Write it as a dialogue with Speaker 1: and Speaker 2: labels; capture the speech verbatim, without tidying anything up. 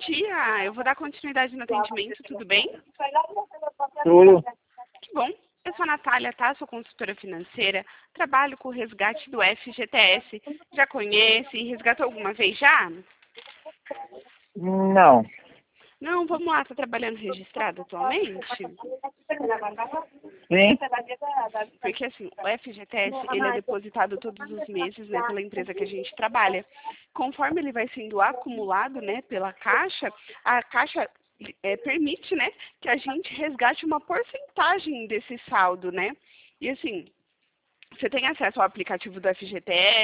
Speaker 1: dia, eu vou dar continuidade no atendimento, tudo bem?
Speaker 2: Tudo.
Speaker 1: Que bom. Eu sou a Natália, tá? Sou consultora financeira, trabalho com o resgate do F G T S. Já conhece? Resgatou alguma vez já?
Speaker 2: Não.
Speaker 1: Não, vamos lá, tá trabalhando registrado atualmente?
Speaker 2: Sim.
Speaker 1: Porque assim, o F G T S, ele é depositado todos os meses, né, pela empresa que a gente trabalha. Conforme ele vai sendo acumulado, né, pela Caixa, a Caixa é, permite, né, que a gente resgate uma porcentagem desse saldo, né? E assim, você tem acesso ao aplicativo do F G T S,